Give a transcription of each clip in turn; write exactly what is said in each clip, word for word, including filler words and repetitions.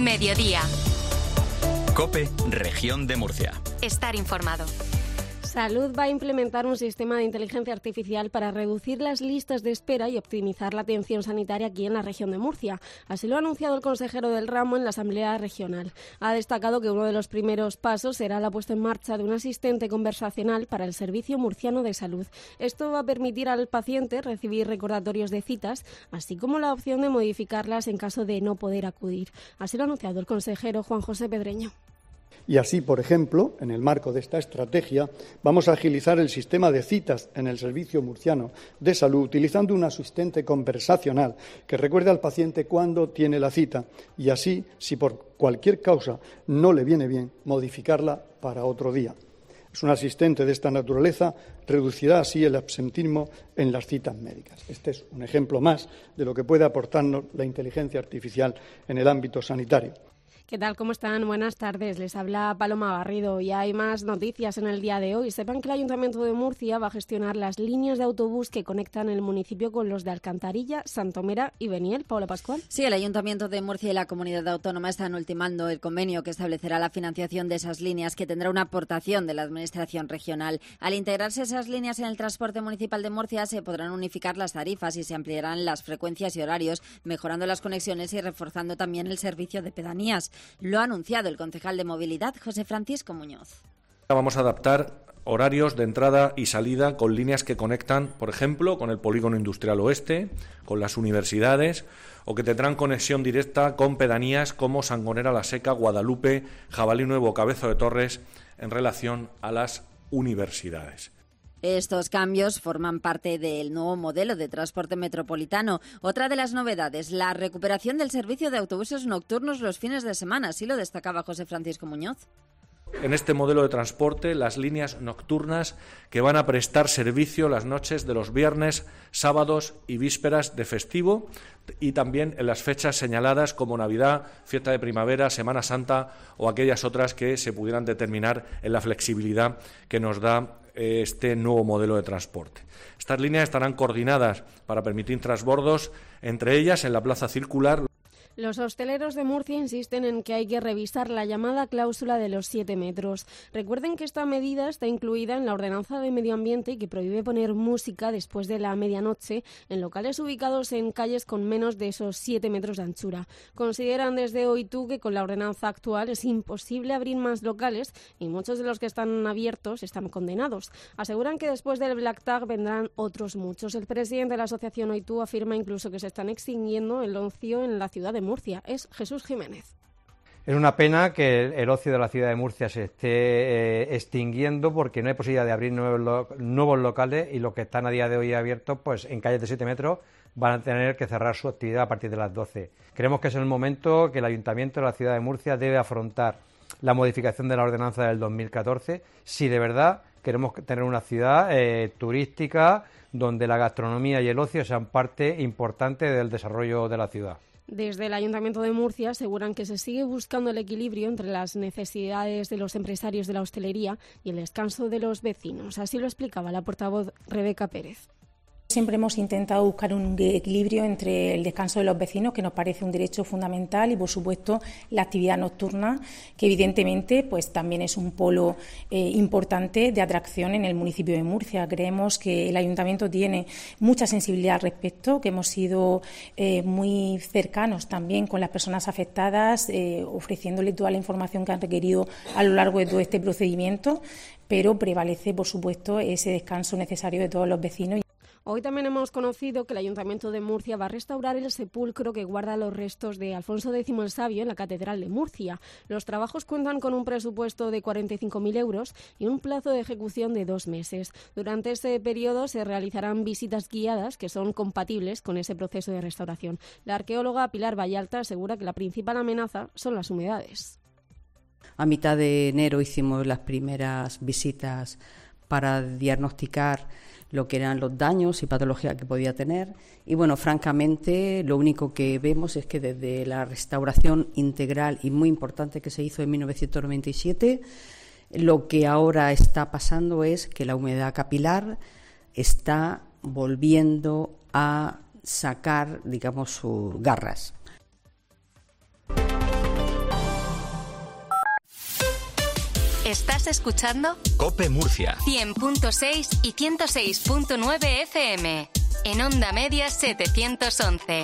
Mediodía. COPE, Región de Murcia. Estar informado. Salud va a implementar un sistema de inteligencia artificial para reducir las listas de espera y optimizar la atención sanitaria aquí en la región de Murcia. Así lo ha anunciado el consejero del ramo en la Asamblea Regional. Ha destacado que uno de los primeros pasos será la puesta en marcha de un asistente conversacional para el Servicio Murciano de Salud. Esto va a permitir al paciente recibir recordatorios de citas, así como la opción de modificarlas en caso de no poder acudir. Así lo ha anunciado el consejero Juan José Pedreño. Y así, por ejemplo, en el marco de esta estrategia, vamos a agilizar el sistema de citas en el Servicio Murciano de Salud utilizando un asistente conversacional que recuerde al paciente cuándo tiene la cita y así, si por cualquier causa no le viene bien, modificarla para otro día. Es un asistente de esta naturaleza, reducirá así el absentismo en las citas médicas. Este es un ejemplo más de lo que puede aportarnos la inteligencia artificial en el ámbito sanitario. ¿Qué tal? ¿Cómo están? Buenas tardes. Les habla Paloma Garrido y hay más noticias en el día de hoy. Sepan que el Ayuntamiento de Murcia va a gestionar las líneas de autobús que conectan el municipio con los de Alcantarilla, Santomera y Beniel. Paula Pascual. Sí, el Ayuntamiento de Murcia y la Comunidad Autónoma están ultimando el convenio que establecerá la financiación de esas líneas, que tendrá una aportación de la Administración regional. Al integrarse esas líneas en el transporte municipal de Murcia, se podrán unificar las tarifas y se ampliarán las frecuencias y horarios, mejorando las conexiones y reforzando también el servicio de pedanías. Lo ha anunciado el concejal de Movilidad, José Francisco Muñoz. Vamos a adaptar horarios de entrada y salida con líneas que conectan, por ejemplo, con el Polígono Industrial Oeste, con las universidades, o que tendrán conexión directa con pedanías como Sangonera la Seca, Guadalupe, Jabalí Nuevo, Cabezo de Torres, en relación a las universidades. Estos cambios forman parte del nuevo modelo de transporte metropolitano. Otra de las novedades, la recuperación del servicio de autobuses nocturnos los fines de semana, así lo destacaba José Francisco Muñoz. En este modelo de transporte, las líneas nocturnas que van a prestar servicio las noches de los viernes, sábados y vísperas de festivo y también en las fechas señaladas como Navidad, fiesta de primavera, Semana Santa o aquellas otras que se pudieran determinar en la flexibilidad que nos da este nuevo modelo de transporte. Estas líneas estarán coordinadas para permitir transbordos, entre ellas en la Plaza Circular. Los hosteleros de Murcia insisten en que hay que revisar la llamada cláusula de los siete metros. Recuerden que esta medida está incluida en la Ordenanza de Medio Ambiente, que prohíbe poner música después de la medianoche en locales ubicados en calles con menos de esos siete metros de anchura. Consideran desde OITU que con la ordenanza actual es imposible abrir más locales y muchos de los que están abiertos están condenados. Aseguran que después del Black Tag vendrán otros muchos. El presidente de la asociación OITU afirma incluso que se están extinguiendo el ocio en la ciudad de Murcia. Es Jesús Jiménez. Es una pena que el, el ocio de la ciudad de Murcia se esté eh, extinguiendo porque no hay posibilidad de abrir nuevos, lo, nuevos locales y los que están a día de hoy abiertos, pues en calles de siete metros van a tener que cerrar su actividad a partir de las doce. Creemos que es el momento que el Ayuntamiento de la ciudad de Murcia debe afrontar la modificación de la ordenanza del dos mil catorce si de verdad queremos tener una ciudad eh, turística donde la gastronomía y el ocio sean parte importante del desarrollo de la ciudad. Desde el Ayuntamiento de Murcia aseguran que se sigue buscando el equilibrio entre las necesidades de los empresarios de la hostelería y el descanso de los vecinos. Así lo explicaba la portavoz Rebeca Pérez. Siempre hemos intentado buscar un equilibrio entre el descanso de los vecinos, que nos parece un derecho fundamental, y, por supuesto, la actividad nocturna, que evidentemente pues también es un polo eh, importante de atracción en el municipio de Murcia. Creemos que el Ayuntamiento tiene mucha sensibilidad al respecto, que hemos sido eh, muy cercanos también con las personas afectadas, eh, ofreciéndole toda la información que han requerido a lo largo de todo este procedimiento, pero prevalece, por supuesto, ese descanso necesario de todos los vecinos. Hoy también hemos conocido que el Ayuntamiento de Murcia va a restaurar el sepulcro que guarda los restos de Alfonso X el Sabio en la Catedral de Murcia. Los trabajos cuentan con un presupuesto de cuarenta y cinco mil euros y un plazo de ejecución de dos meses. Durante ese periodo se realizarán visitas guiadas que son compatibles con ese proceso de restauración. La arqueóloga Pilar Vallalta asegura que la principal amenaza son las humedades. A mitad de enero hicimos las primeras visitas para diagnosticar lo que eran los daños y patología que podía tener. Y bueno, francamente, lo único que vemos es que desde la restauración integral y muy importante que se hizo en mil novecientos noventa y siete, lo que ahora está pasando es que la humedad capilar está volviendo a sacar, digamos, sus garras. ¿Estás escuchando? COPE Murcia. cien punto seis y ciento seis punto nueve F M. En Onda Media setecientos once.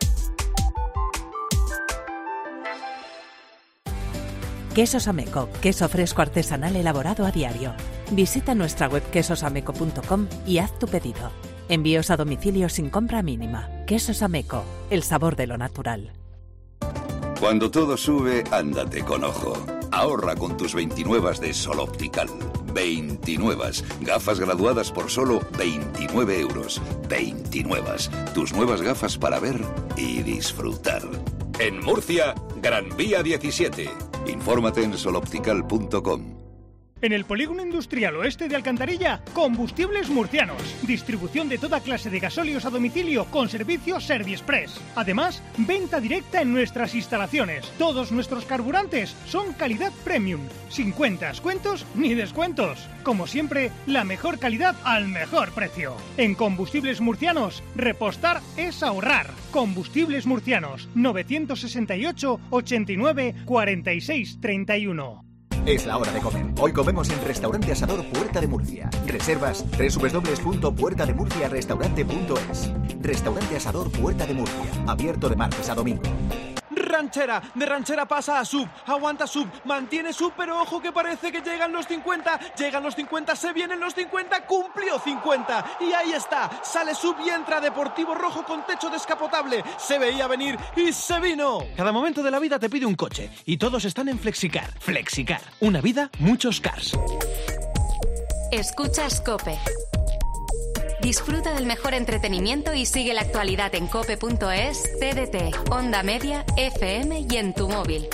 Quesos Ameco, queso fresco artesanal elaborado a diario. Visita nuestra web quesosameco punto com y haz tu pedido. Envíos a domicilio sin compra mínima. Quesos Ameco, el sabor de lo natural. Cuando todo sube, ándate con ojo. Ahorra con tus veintinuevas de Sol Optical. veintinuevas. Gafas graduadas por solo veintinueve euros. veintinuevas. Tus nuevas gafas para ver y disfrutar. En Murcia, Gran Vía diecisiete. Infórmate en sol optical punto com. En el Polígono Industrial Oeste de Alcantarilla, Combustibles Murcianos. Distribución de toda clase de gasóleos a domicilio con servicio Serviexpress. Además, venta directa en nuestras instalaciones. Todos nuestros carburantes son calidad premium. Sin cuentas, cuentos ni descuentos. Como siempre, la mejor calidad al mejor precio. En Combustibles Murcianos, repostar es ahorrar. Combustibles Murcianos, novecientos sesenta y ocho, ochenta y nueve, cuarenta y seis, treinta y uno. Es la hora de comer. Hoy comemos en Restaurante Asador Puerta de Murcia. Reservas doble u doble u doble u punto puerta de murcia restaurante punto es. Restaurante Asador Puerta de Murcia. Abierto de martes a domingo. Ranchera, de ranchera pasa a sub, aguanta sub, mantiene sub, pero ojo que parece que llegan los cincuenta, llegan los cincuenta, se vienen los cincuenta, cumplió cincuenta, y ahí está, sale sub y entra Deportivo Rojo con techo descapotable, se veía venir y se vino. Cada momento de la vida te pide un coche, y todos están en Flexicar. Flexicar, una vida, muchos cars. Escuchas COPE. Disfruta del mejor entretenimiento y sigue la actualidad en cope punto es, T D T, Onda Media, F M y en tu móvil.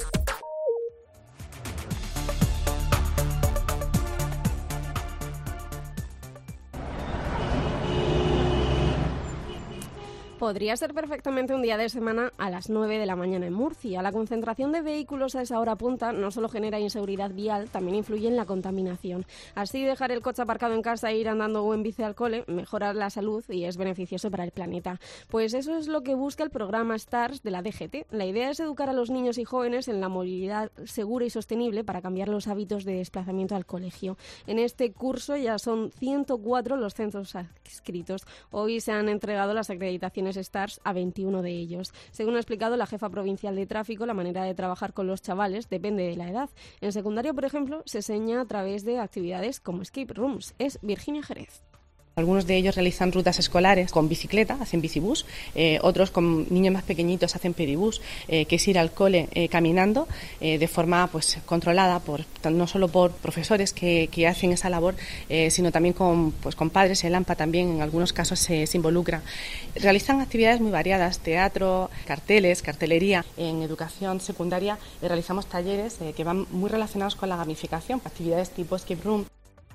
Podría ser perfectamente un día de semana a las nueve de la mañana en Murcia. La concentración de vehículos a esa hora punta no solo genera inseguridad vial, también influye en la contaminación. Así, dejar el coche aparcado en casa e ir andando o en bici al cole mejora la salud y es beneficioso para el planeta. Pues eso es lo que busca el programa STARS de la D G T. La idea es educar a los niños y jóvenes en la movilidad segura y sostenible para cambiar los hábitos de desplazamiento al colegio. En este curso ya son ciento cuatro los centros adscritos. Hoy se han entregado las acreditaciones STARS a veintiuno de ellos. Según ha explicado la jefa provincial de tráfico, la manera de trabajar con los chavales depende de la edad. En secundaria, por ejemplo, se enseña a través de actividades como escape rooms. Es Virginia Jerez. Algunos de ellos realizan rutas escolares con bicicleta, hacen bicibús, eh, otros con niños más pequeñitos hacen pedibús, eh, que es ir al cole eh, caminando eh, de forma pues controlada, por no solo por profesores que, que hacen esa labor, eh, sino también con, pues, con padres. El AMPA también en algunos casos se, se involucra. Realizan actividades muy variadas, teatro, carteles, cartelería. En educación secundaria eh, realizamos talleres eh, que van muy relacionados con la gamificación, actividades tipo escape room.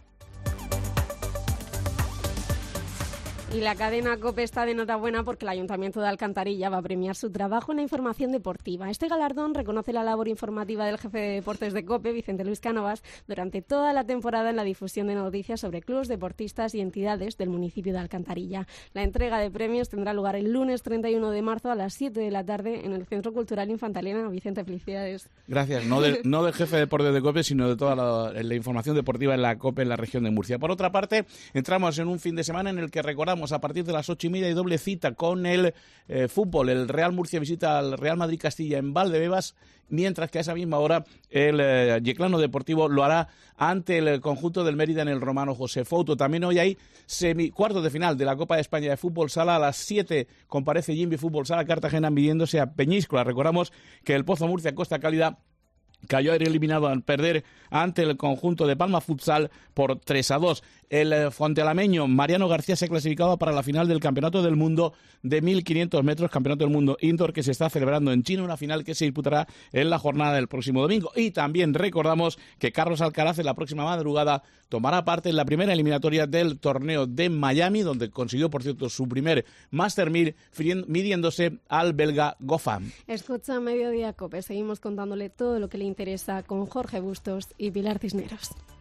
Y la cadena COPE está de enhorabuena porque el Ayuntamiento de Alcantarilla va a premiar su trabajo en la información deportiva. Este galardón reconoce la labor informativa del jefe de deportes de COPE, Vicente Luis Cánovas, durante toda la temporada en la difusión de noticias sobre clubes, deportistas y entidades del municipio de Alcantarilla. La entrega de premios tendrá lugar el lunes treinta y uno de marzo a las siete de la tarde en el Centro Cultural Infantalena. Vicente, felicidades. Gracias. No, de, no del jefe de deportes de COPE, sino de toda la, la información deportiva en la COPE en la región de Murcia. Por otra parte, entramos en un fin de semana en el que recordamos a partir de las ocho y media y doble cita con el eh, fútbol. El Real Murcia visita al Real Madrid Castilla en Valdebebas, mientras que a esa misma hora el eh, Yeclano Deportivo lo hará ante el conjunto del Mérida en el Romano José Fouto. También hoy hay semi cuartos de final de la Copa de España de Fútbol Sala. A las siete comparece Jimby Fútbol Sala Cartagena midiéndose a Peñíscola. Recordamos que el Pozo Murcia Costa Cálida cayó ayer eliminado al perder ante el conjunto de Palma Futsal por tres a dos. El fontealameño Mariano García se ha clasificado para la final del Campeonato del Mundo de mil quinientos metros, Campeonato del Mundo Indoor, que se está celebrando en China, una final que se disputará en la jornada del próximo domingo. Y también recordamos que Carlos Alcaraz en la próxima madrugada tomará parte en la primera eliminatoria del torneo de Miami, donde consiguió, por cierto, su primer Master mil, midiéndose al belga Goffin. Escucha Mediodía COPE, seguimos contándole todo lo que le interesa con Jorge Bustos y Pilar Cisneros.